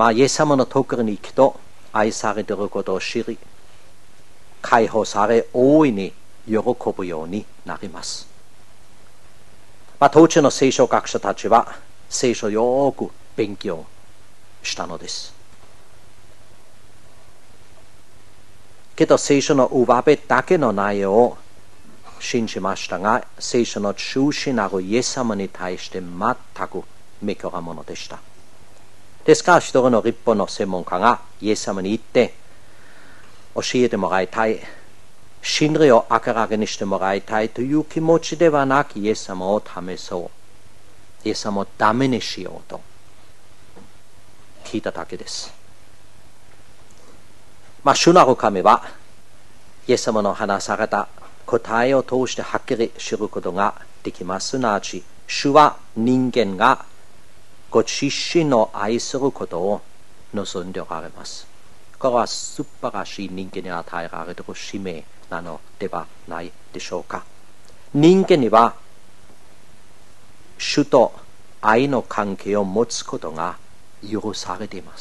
イエス様のところに行くと愛されていることを知り、解放され大いに喜ぶようになります。当時の聖書学者たちは聖書をよく勉強したのです。けど聖書の上辺だけの内容を信じましたが、聖書の中心なるイエス様に対して全く無垢なものでした。ですから一人の立法の専門家がイエス様に言って教えてもらいたい、真理を明らかにしてもらいたいという気持ちではなく、イエス様を試そう、イエス様をダメにしようと聞いただけです。主なる神はイエス様の話された答えを通してはっきり知ることができます。すなわち主は人間がご自身の愛することを望んでおられます。これは素晴らしい人間に与えられている使命なのではないでしょうか。人間には主と愛の関係を持つことが許されています。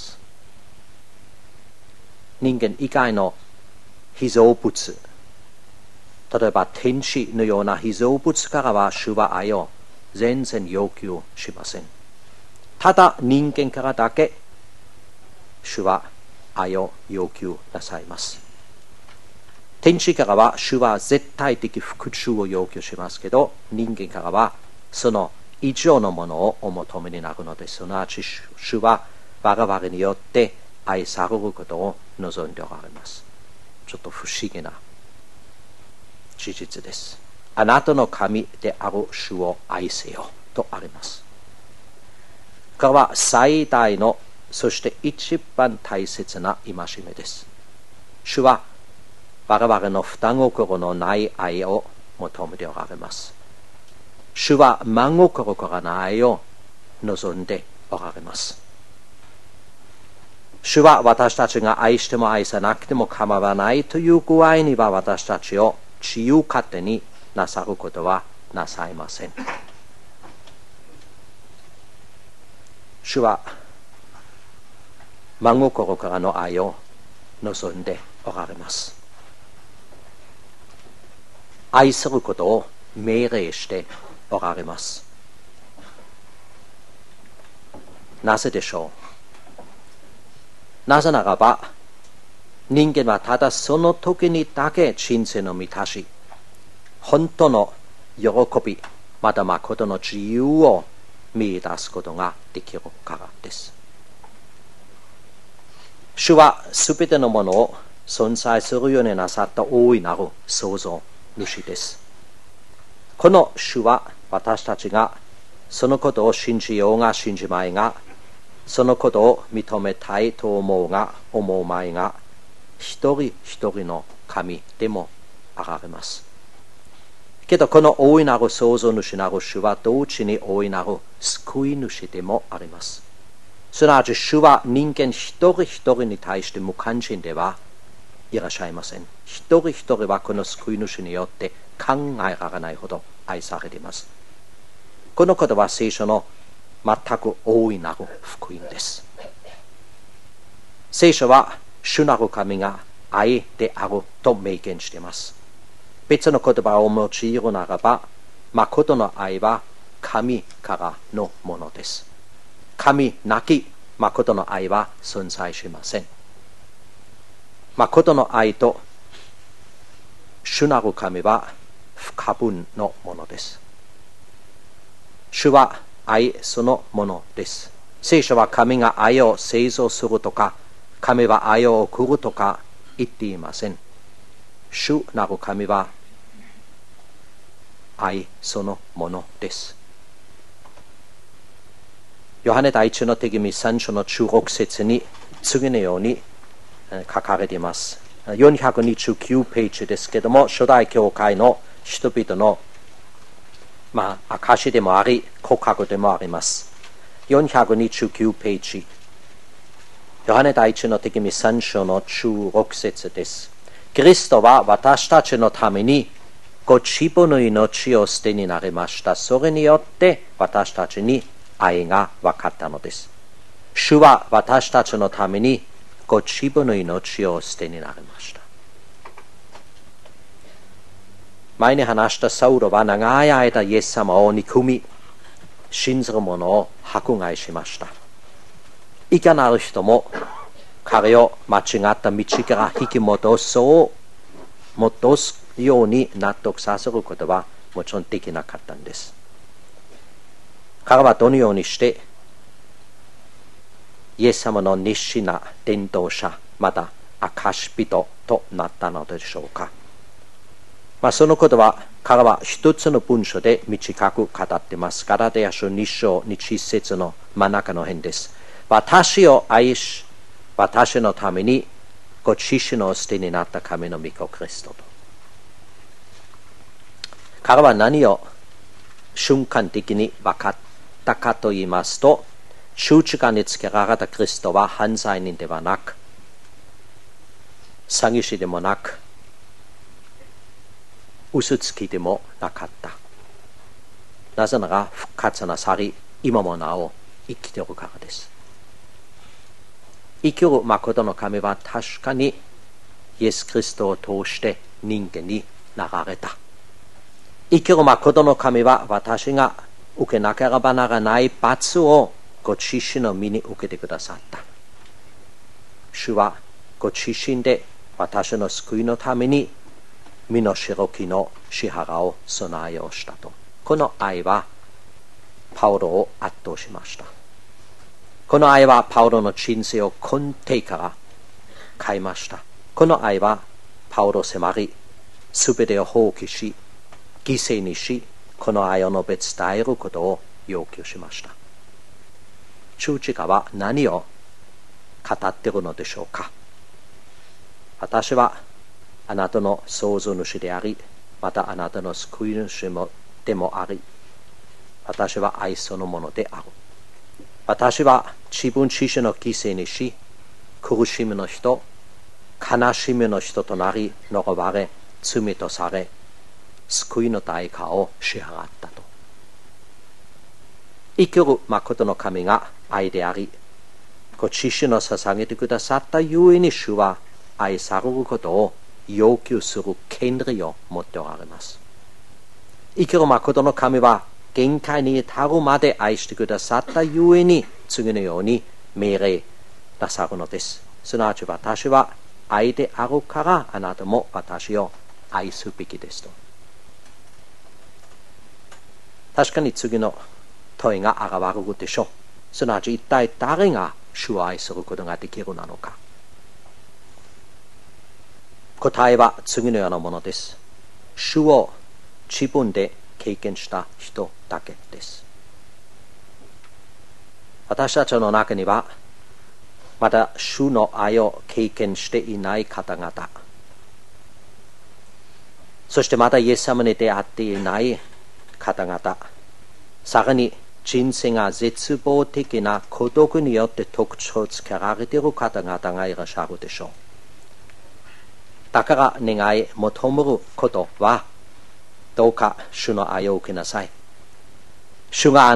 人間以外の被造物、例えば天使のような被造物からは主は愛を全然要求しません。ただ人間からだけ主は愛を要求なさいます。天使からは主は絶対的復讐を要求しますけど、人間からはその以上のものをお求めになるのです。すなわち主は我々によって愛されることを望んでおられます。ちょっと不思議な事実です。あなたの神である主を愛せよとあります。これは最大の、そして一番大切な戒めです。主は我々の双心のない愛を求めておられます。主は真心からの愛を望んでおられます。主は私たちが愛しても愛さなくても構わないという具合には私たちを自由勝手になさることはなさいません。主は真心からの愛を望んでおられます。愛することを命令しておられます。なぜでしょう。なぜならば、人間はただその時にだけ人生の満たし、本当の喜び、また誠の自由を見出すことができるからです。主はすべてのものを存在するようになさった大いなる創造主です。この主は私たちがそのことを信じようが信じまいが、そのことを認めたいと思うが思うまいが、一人一人の神でもあられます。けどこの大いなる創造主なる主は同時に大いなる救い主でもあります。すなわち主は人間一人一人に対して無関心ではいらっしゃいません。一人一人はこの救い主によって考えられないほど愛されています。このことは聖書の全く大いなる福音です。聖書は主なる神が愛であると明言しています。別の言葉を用いるならば、誠の愛は神からのものです。神なき誠の愛は存在しません。誠の愛と主なる神は不可分のものです。主は愛そのものです。聖書は神が愛を製造するとか、神は愛を送るとか言っていません。主なる神は愛そのものです。ヨハネ第一の手紙3章の16節に次のように書かれています。429ページですけども、初代教会の人々の証でもあり告白でもあります。429ページ、ヨハネ第一の手紙3章の16節です。キリストは私たちのためにご自分の命を捨てになりました。それによって私たちに愛が分かったのです。 主は私たちのためにご自分の命を捨てになりました。前に話したサウロは長い間イエス様を憎み、信ずる者を迫害しました。いかなる人も彼を間違った道から引き戻すように納得させることはもちろんできなかったんです。彼はどのようにしてイエス様の熱心な伝道者、また証人となったのでしょうか。そのことは彼は一つの文章で短く語っています。ガラテヤ書2章1節の真ん中の辺です。私を愛し、私のためにご自身の捨てになった神の御子キリストと。彼は何を瞬間的に分かったかと言いますと、十字架につけられたキリストは犯罪人ではなく、詐欺師でもなく、嘘つきでもなかった。なぜなら復活なさり、今もなお生きているからです。生きる誠の神は確かにイエス・キリストを通して人間になられた。生きる誠の神は私が受けなければならない罰をご自身の身に受けてくださった。主はご自身で私の救いのために身の代金の支払いを備えをしたと。この愛はパウロを圧倒しました。この愛はパウロの人生を根底から変えました。この愛はパウロを迫り、すべてを放棄し、犠牲にし、この愛を述べ伝えることを要求しました。十字架は何を語っているのでしょうか。私はあなたの創造主であり、またあなたの救い主でもあり、私は愛そのものである。私は自分自身の犠牲にし、苦しみの人、悲しみの人となり、呪われ、罪とされ、救いの代価を支払ったと。生きる誠の神が愛であり、ご自身を捧げてくださったゆえに主は愛されることを要求する権利を持っておられます。生きる誠の神は限界に至るまで愛してくださったゆえに次のように命令なさるのです。すなわち私は愛であるからあなたも私を愛すべきですと。確かに次の問いが現れるでしょう。すなわち一体誰が主を愛することができるのか。答えは次のようなものです。主を自分で経験した人だけです。私たちの中にはまだ主の愛を経験していない方々、そしてまだイエス様に出会っていない方々、さらに人生が絶望的な孤独によって特徴をつけられている方々がいらっしゃるでしょう。だから願い求めることは、どうか主の愛を受けなさい。主が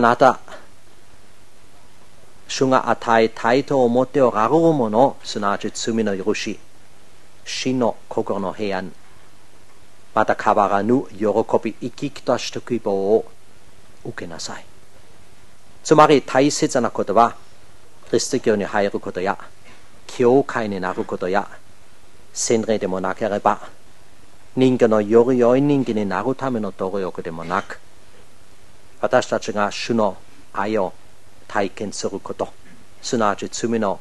与えたいと思っておられるもの、すなわち罪の許し、真の心の平安、また変わらぬ喜び、生き生きとした希望を受けなさい。つまり大切なことは、キリスト教に入ることや、教会になることや、洗礼でもなければ、人間のより良い人間になるための努力でもなく、私たちが主の愛を体験すること、すなわち罪の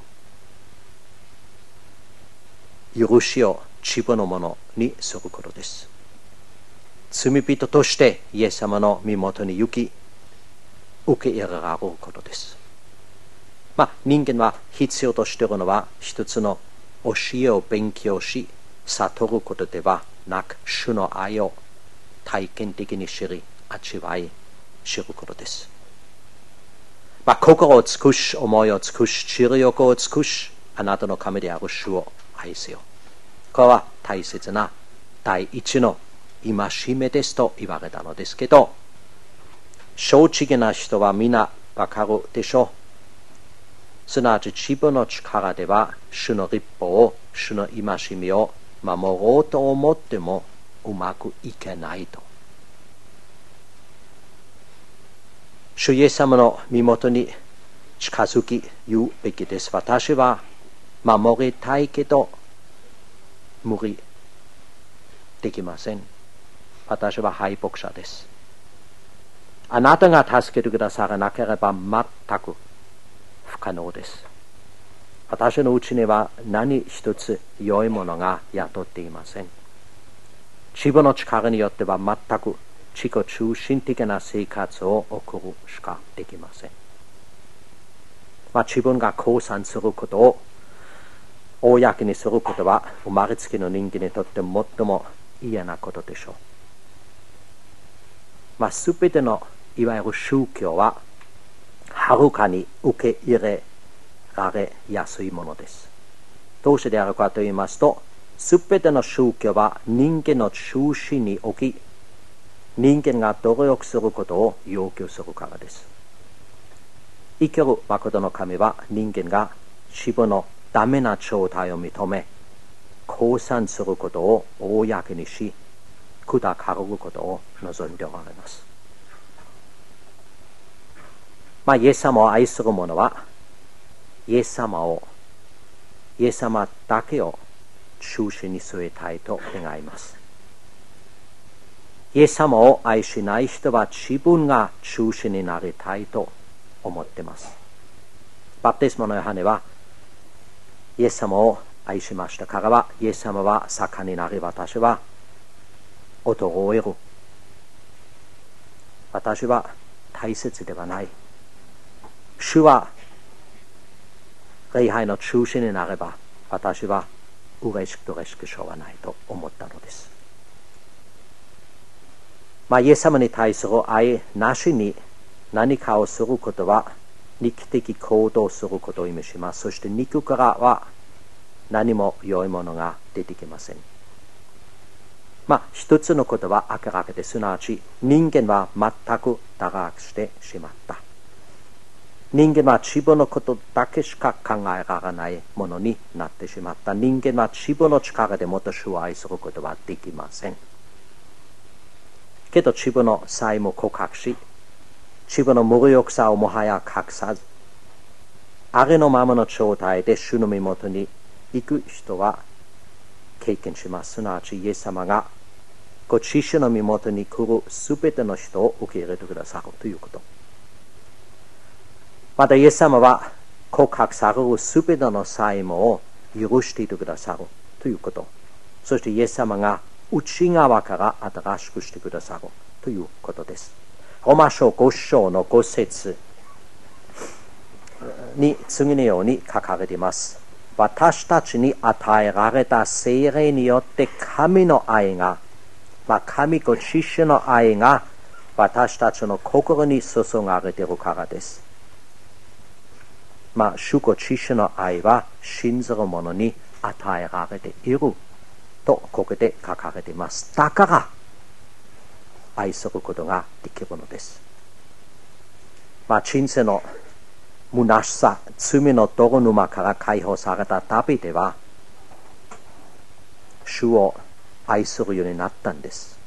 許しを自分のものにすることです。罪人としてイエス様の身元に行き、受け入れられることです。人間は必要としているのは一つの教えを勉強し悟ることではなく、主の愛を体験的に知り味わい知ることです。心を尽くし、思いを尽くし、知力を尽くし、あなたの神である主を愛せよ。これは大切な第一の戒めですと言われたのですけど、正直な人は皆わかるでしょう。 すなわち自分の力では主の律法を、主の戒めを守ろうと思ってもうまくいけないと。主イエス様の身元に近づき言うべきです。私は守りたいけど無理できません。私は敗北者です。あなたが助けてくださらなければ全く不可能です。私のうちには何一つ良いものが宿っていません。自分の力によっては全く自己中心的な生活を送るしかできません。自分が降参することを公にすることは生まれつきの人間にとって最も嫌なことでしょう。すべてのいわゆる宗教ははるかに受け入れられやすいものです。どうしてであるかと言いますと、すべての宗教は人間の中心に置き、人間が努力することを要求するからです。生きる誠の神は人間が自分のダメな状態を認め、降参することを公にし、砕かれることを望んでおられます。イエス様を愛する者は、イエス様だけを中心に据えたいと願います。イエス様を愛しない人は自分が中心になりたいと思っています。バプテスマのヨハネはイエス様を愛しましたからは、イエス様は盛んになり、私は衰える。私は大切ではない。主は礼拝の中心になれば、私は嬉しくしょうがないと思ったのです。イエス様に対する愛なしに何かをすることは肉的行動をすることを意味します。そして肉からは何も良いものが出てきません。一つのことは明らかです。すなわち人間は全く堕落してしまった。人間は自分のことだけしか考えられないものになってしまった。人間は自分の力でもっと主を愛することはできません。けど自分の才も告白し、自分の無力さをもはや隠さず、ありのままの状態で主の身元に行く人は経験します。すなわちイエス様がご自身の身元に来るすべての人を受け入れてくださるということ。またイエス様は告白されるすべての債務を許していてくださるということ。そしてイエス様が内側から新しくしてくださるということです。ローマ書5章の5節に次のように書かれています。私たちに与えられた聖霊によって神の愛が、神ご自身の愛が私たちの心に注がれているからです。主ご自身の愛は信ずる者に与えられているとここで書かれています。だから愛することができるのです。人生の虚しさ、罪の泥沼から解放された旅では主を愛するようになったんです。